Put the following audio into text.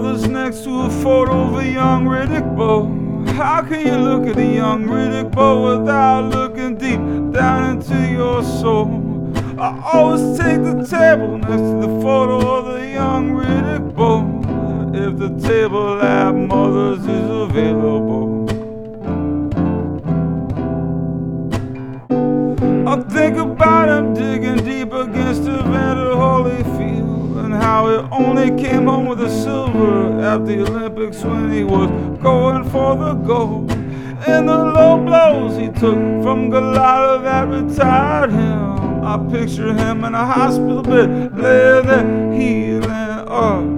mother's next to a photo of a young Riddick Bowe. How can you look at a young Riddick Bowe without looking deep down into your soul? I always take the table next to the photo of the young Riddick Bowe, if the table at mother's is available. I think about him digging deep against Evander Holyfield, and how he only came home with a silver at the Olympics when he was going for the gold. And the low blows he took from Goliath that retired him. I picture him in a hospital bed, laying there healing up.